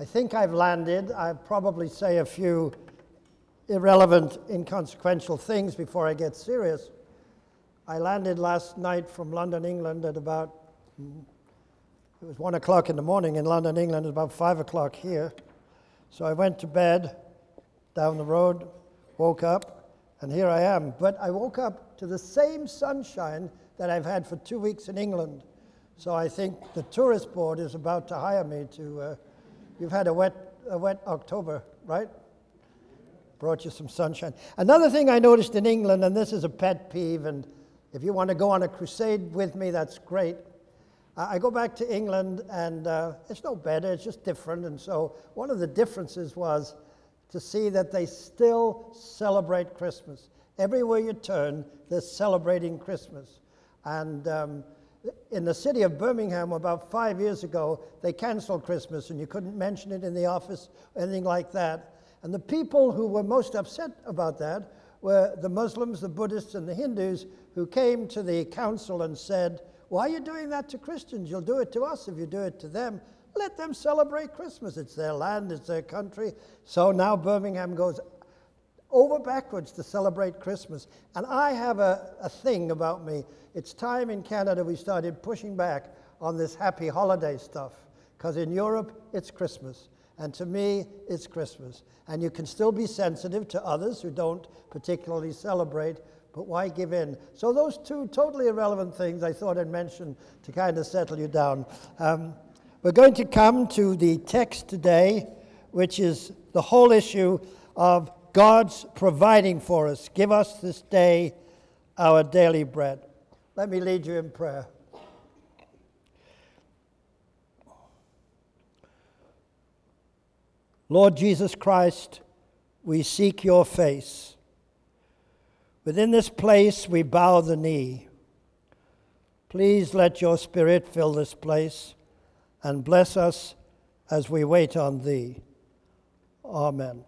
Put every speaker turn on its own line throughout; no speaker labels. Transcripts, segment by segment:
I think I've landed. I'll probably say a few irrelevant, inconsequential things before I get serious. I landed last night from London, England at about, it was 1 o'clock in the morning in London, England. It was about 5 o'clock here. So I went to bed down the road, woke up, and here I am. But I woke up to the same sunshine that I've had for 2 weeks in England. So I think the tourist board is about to hire me to, you've had a wet October, right? Brought you some sunshine. Another thing I noticed in England, and this is a pet peeve, and if you want to go on a crusade with me, that's great. I go back to England, and it's no better, it's just different. And so one of the differences was to see that they still celebrate Christmas. Everywhere you turn, they're celebrating Christmas. And in the city of Birmingham, about 5 years ago, they canceled Christmas, and you couldn't mention it in the office, anything like that. And the people who were most upset about that were the Muslims, the Buddhists, and the Hindus who came to the council and said, why are you doing that to Christians? You'll do it to us if you do it to them. Let them celebrate Christmas. It's their land, it's their country. So now Birmingham goes over backwards to celebrate Christmas. And I have a thing about me. It's time in Canada we started pushing back on this happy holiday stuff. Because in Europe, it's Christmas. And to me, it's Christmas. And you can still be sensitive to others who don't particularly celebrate, but why give in? So those two totally irrelevant things I thought I'd mention to kind of settle you down. We're going to come to the text today, which is the whole issue of God's providing for us. Give us this day our daily bread. Let me lead you in prayer. Lord Jesus Christ, we seek your face. Within this place, we bow the knee. Please let your Spirit fill this place and bless us as we wait on thee. Amen.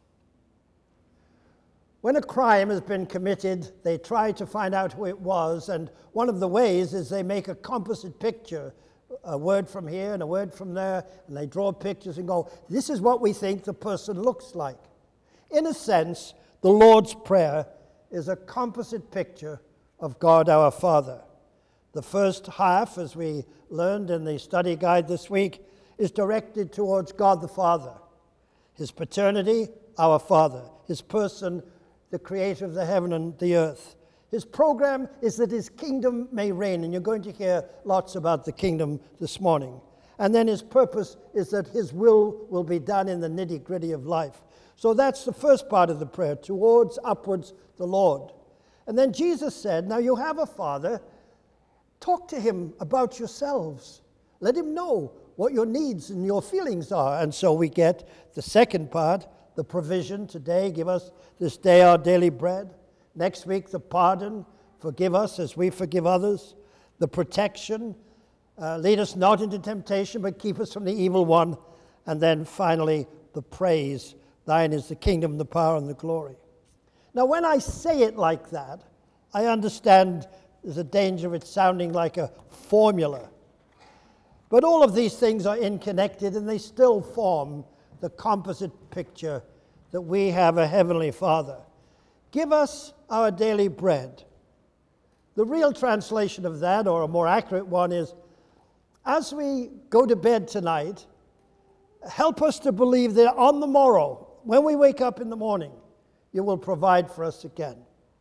When a crime has been committed, they try to find out who it was, and one of the ways is they make a composite picture, a word from here and a word from there, and they draw pictures and go, this is what we think the person looks like. In a sense, the Lord's Prayer is a composite picture of God our Father. The first half, as we learned in the study guide this week, is directed towards God the Father. His paternity, our Father. His person, the creator of the heaven and the earth. His program is that his kingdom may reign, and you're going to hear lots about the kingdom this morning. And then his purpose is that his will be done in the nitty-gritty of life. So that's the first part of the prayer, towards, upwards, the Lord. And then Jesus said, now you have a Father, talk to him about yourselves. Let him know what your needs and your feelings are. And so we get the second part, the provision today. Give us this day our daily bread. Next week, the pardon. Forgive us as we forgive others. The protection. Lead us not into temptation, but keep us from the evil one. And then finally, the praise. Thine is the kingdom, the power, and the glory. Now, when I say it like that, I understand there's a danger of it sounding like a formula. But all of these things are interconnected, and they still form the composite picture that we have a heavenly Father. Give us our daily bread. The real translation of that, or a more accurate one, is, as we go to bed tonight, help us to believe that on the morrow, when we wake up in the morning, you will provide for us again.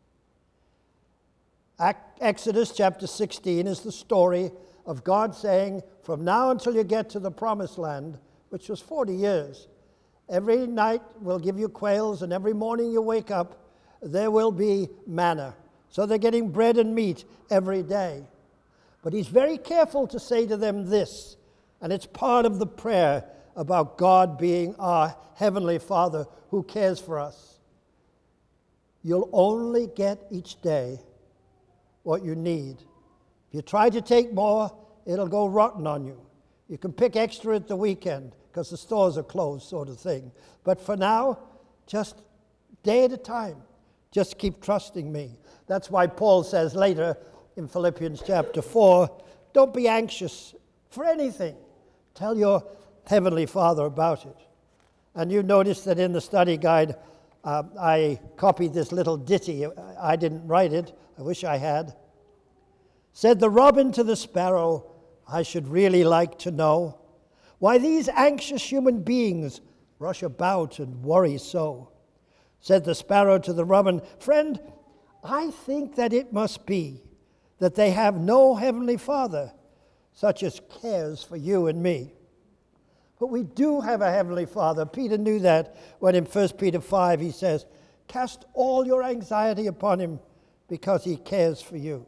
Exodus chapter 16 is the story of God saying, from now until you get to the promised land, which was 40 years, every night we'll give you quails, and every morning you wake up, there will be manna. So they're getting bread and meat every day. But he's very careful to say to them this, and it's part of the prayer about God being our heavenly Father who cares for us. You'll only get each day what you need. If you try to take more, it'll go rotten on you. You can pick extra at the weekend because the stores are closed, sort of thing. But for now, just day at a time. Just keep trusting me. That's why Paul says later in Philippians chapter 4, don't be anxious for anything. Tell your Heavenly Father about it. And you notice that in the study guide, I copied this little ditty. I didn't write it. I wish I had. Said the robin to the sparrow, I should really like to know why these anxious human beings rush about and worry so. Said the sparrow to the robin, friend, I think that it must be that they have no heavenly Father, such as cares for you and me. But we do have a heavenly Father. Peter knew that when in 1 Peter 5 he says, cast all your anxiety upon him because he cares for you.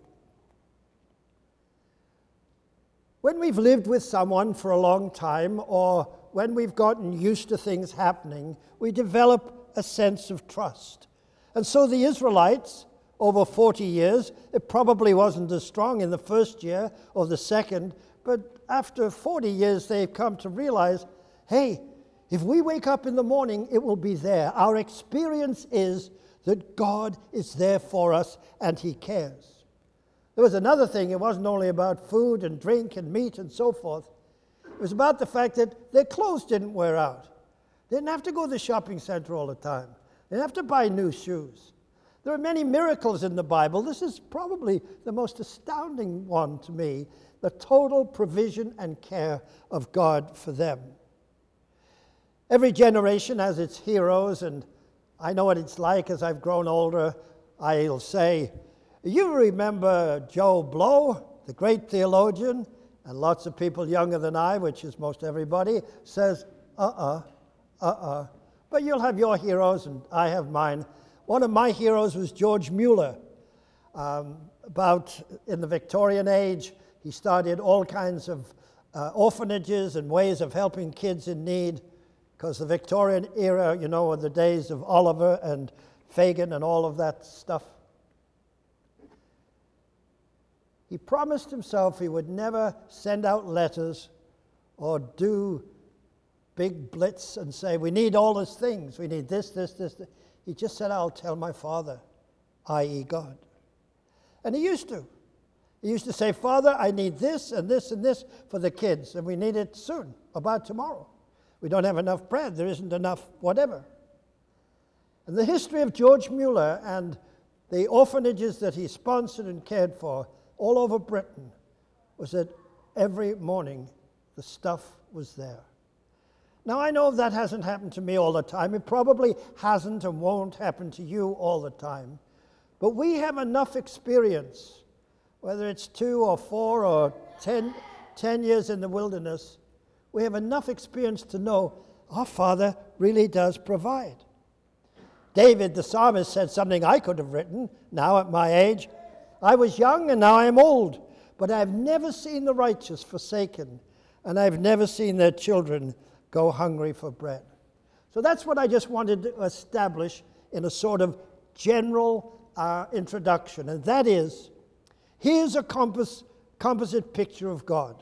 When we've lived with someone for a long time, or when we've gotten used to things happening, we develop a sense of trust. And so the Israelites, over 40 years, it probably wasn't as strong in the first year or the second, but after 40 years they've come to realize, hey, if we wake up in the morning, it will be there. Our experience is that God is there for us and he cares. There was another thing. It wasn't only about food and drink and meat and so forth. It was about the fact that their clothes didn't wear out. They didn't have to go to the shopping center all the time. They didn't have to buy new shoes. There are many miracles in the Bible. This is probably the most astounding one to me, the total provision and care of God for them. Every generation has its heroes, and I know what it's like as I've grown older. I'll say, you remember Joe Blow, the great theologian, and lots of people younger than I, which is most everybody, says, But you'll have your heroes, and I have mine. One of my heroes was George Mueller. About in the Victorian age, he started all kinds of orphanages and ways of helping kids in need, because the Victorian era, you know, were the days of Oliver and Fagin and all of that stuff. He promised himself he would never send out letters or do big blitz and say, we need all these things. We need this. He just said, I'll tell my Father, i.e. God. And he used to. He used to say, Father, I need this and this and this for the kids, and we need it soon, about tomorrow. We don't have enough bread. There isn't enough whatever. And the history of George Mueller and the orphanages that he sponsored and cared for all over Britain was that every morning the stuff was there. Now, I know that hasn't happened to me all the time. It probably hasn't and won't happen to you all the time. But we have enough experience, whether it's 2 or 4 or 10 years in the wilderness, we have enough experience to know our Father really does provide. David, the psalmist, said something I could have written now at my age. I was young and now I am old, but I've never seen the righteous forsaken, and I've never seen their children go hungry for bread. So that's what I just wanted to establish in a sort of general introduction, and that is, here's a composite picture of God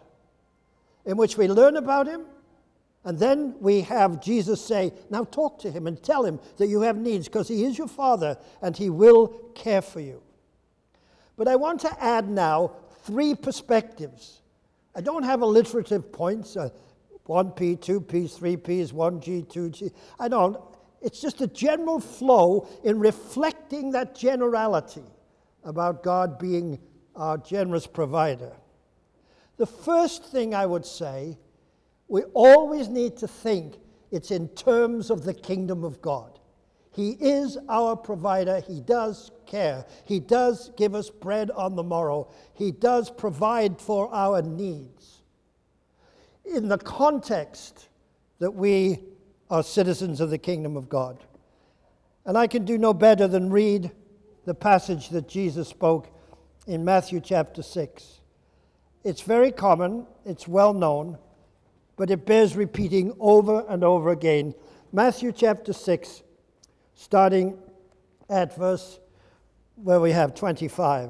in which we learn about him, and then we have Jesus say, now talk to him and tell him that you have needs, because he is your Father and he will care for you. But I want to add now 3 perspectives. I don't have alliterative points, 1P, 2Ps, 3Ps, 1G, 2G. I don't. It's just a general flow in reflecting that generality about God being our generous provider. The first thing I would say, we always need to think it's in terms of the kingdom of God. He is our provider. He does care. He does give us bread on the morrow. He does provide for our needs. In the context that we are citizens of the kingdom of God. And I can do no better than read the passage that Jesus spoke in Matthew chapter 6. It's very common, it's well known, but it bears repeating over and over again. Matthew chapter 6, starting at verse where we have 25.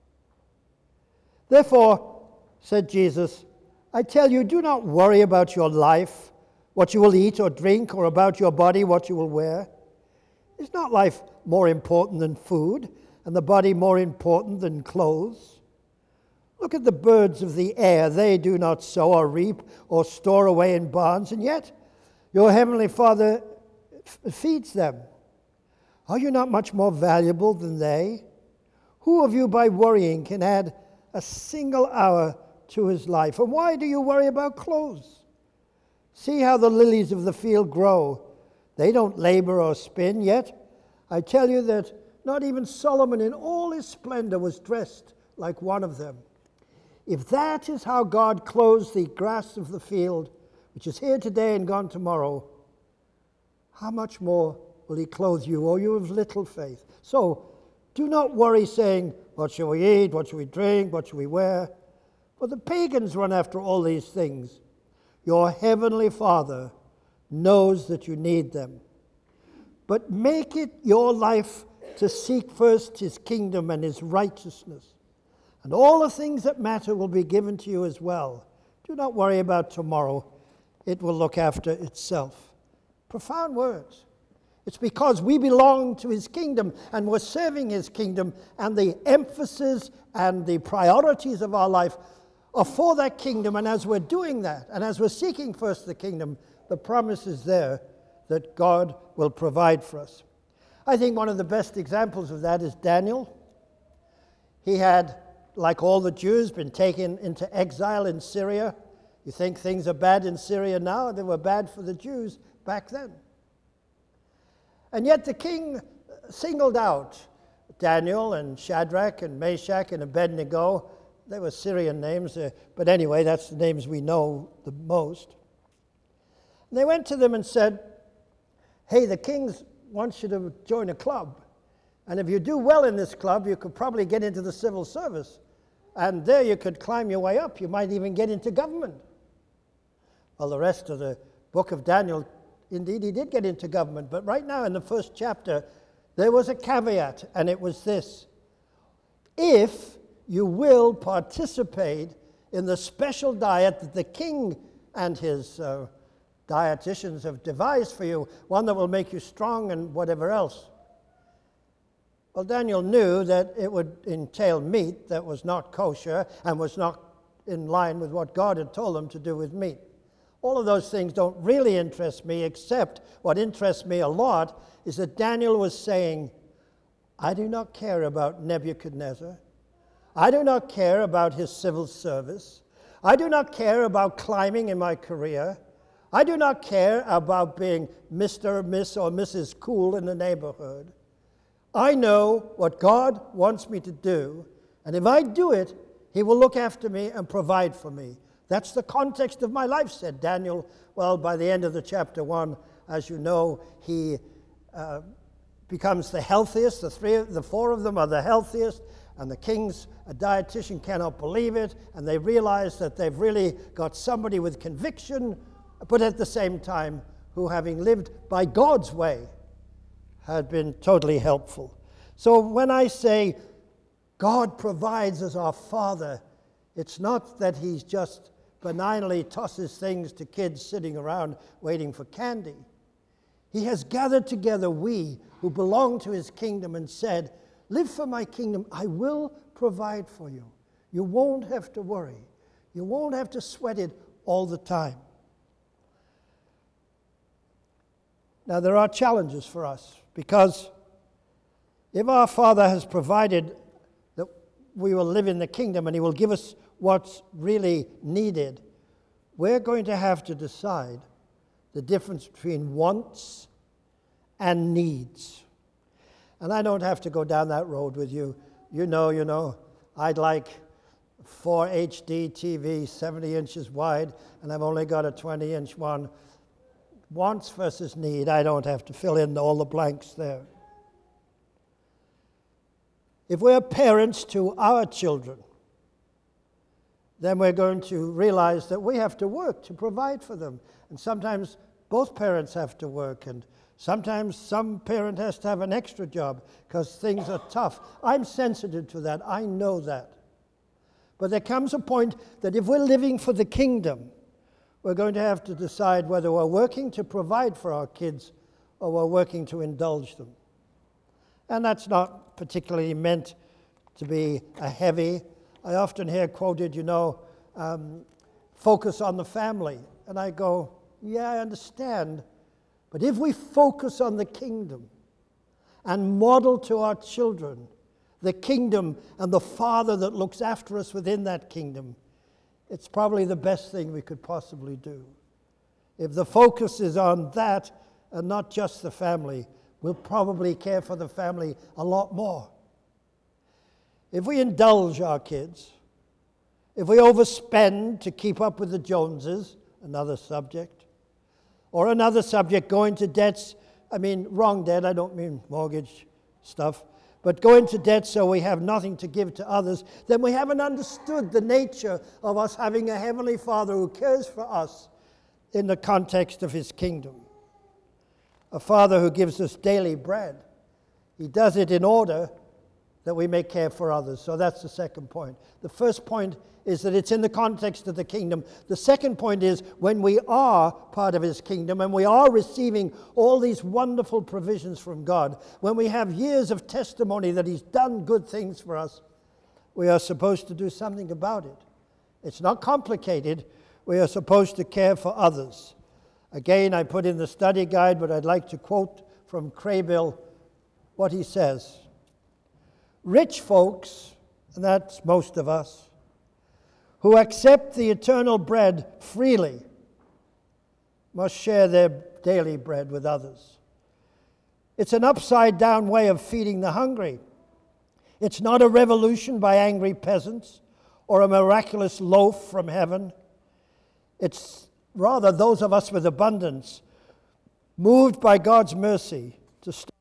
Therefore, said Jesus, I tell you, do not worry about your life, what you will eat or drink, or about your body, what you will wear. Is not life more important than food, and the body more important than clothes? Look at the birds of the air. They do not sow or reap or store away in barns, and yet your heavenly Father feeds them. Are you not much more valuable than they? Who of you by worrying can add a single hour to his life? And why do you worry about clothes? See how the lilies of the field grow. They don't labor or spin, yet I tell you that not even Solomon in all his splendor was dressed like one of them. If that is how God clothes the grass of the field, which is here today and gone tomorrow, how much more will he clothe you, O you of little faith? So do not worry, saying, what shall we eat, what shall we drink, what shall we wear? For the pagans run after all these things. Your heavenly Father knows that you need them. But make it your life to seek first his kingdom and his righteousness, and all the things that matter will be given to you as well. Do not worry about tomorrow. It will look after itself. Profound words. It's because we belong to his kingdom and we're serving his kingdom, and the emphasis and the priorities of our life are for that kingdom. And as we're doing that, and as we're seeking first the kingdom, the promise is there that God will provide for us. I think one of the best examples of that is Daniel. He had, like all the Jews, been taken into exile in Syria. You think things are bad in Syria now? They were bad for the Jews back then. And yet the king singled out Daniel and Shadrach and Meshach and Abednego. They were Syrian names, but anyway, that's the names we know the most. And they went to them and said, hey, the king wants you to join a club. And if you do well in this club, you could probably get into the civil service. And there you could climb your way up. You might even get into government. Well, the rest of the book of Daniel, indeed, he did get into government. But right now in the first chapter, there was a caveat, and it was this. If you will participate in the special diet that the king and his dietitians have devised for you, one that will make you strong and whatever else. Well, Daniel knew that it would entail meat that was not kosher and was not in line with what God had told him to do with meat. All of those things don't really interest me, except what interests me a lot is that Daniel was saying, I do not care about Nebuchadnezzar. I do not care about his civil service. I do not care about climbing in my career. I do not care about being Mr., Miss, or Mrs. Cool in the neighborhood. I know what God wants me to do, and if I do it, he will look after me and provide for me. That's the context of my life, said Daniel. Well, by the end of the chapter 1, as you know, he becomes the healthiest. The four of them are the healthiest, and the king's dietitian cannot believe it, and they realize that they've really got somebody with conviction, but at the same time, who, having lived by God's way, had been totally helpful. So when I say God provides as our Father, it's not that he's just benignly tosses things to kids sitting around waiting for candy. He has gathered together we who belong to his kingdom and said, live for my kingdom, I will provide for you. You won't have to worry. You won't have to sweat it all the time. Now, there are challenges for us, because if our Father has provided that we will live in the kingdom and he will give us what's really needed, we're going to have to decide the difference between wants and needs. And I don't have to go down that road with you. You know, I'd like 4 HD TV, 70 inches wide, and I've only got a 20-inch one. Wants versus need, I don't have to fill in all the blanks there. If we're parents to our children, then we're going to realize that we have to work to provide for them. And sometimes both parents have to work, and sometimes some parent has to have an extra job because things are tough. I'm sensitive to that. I know that. But there comes a point that if we're living for the kingdom, we're going to have to decide whether we're working to provide for our kids or we're working to indulge them. And that's not particularly meant to be a heavy I often hear quoted, focus on the family. And I go, yeah, I understand. But if we focus on the kingdom and model to our children the kingdom and the Father that looks after us within that kingdom, it's probably the best thing we could possibly do. If the focus is on that and not just the family, we'll probably care for the family a lot more. If we indulge our kids, if we overspend to keep up with the Joneses, another subject, or another subject, go into debts, wrong debt, I don't mean mortgage stuff, but go into debt so we have nothing to give to others, then we haven't understood the nature of us having a Heavenly Father who cares for us in the context of His kingdom. A Father who gives us daily bread. He does it in order that we may care for others. So that's the second point. The first point is that it's in the context of the kingdom. The second point is when we are part of His kingdom and we are receiving all these wonderful provisions from God, when we have years of testimony that He's done good things for us, we are supposed to do something about it. It's not complicated. We are supposed to care for others. Again, I put in the study guide, but I'd like to quote from Craybill what he says. Rich folks, and that's most of us, who accept the eternal bread freely must share their daily bread with others. It's an upside-down way of feeding the hungry. It's not a revolution by angry peasants or a miraculous loaf from heaven. It's rather those of us with abundance, moved by God's mercy to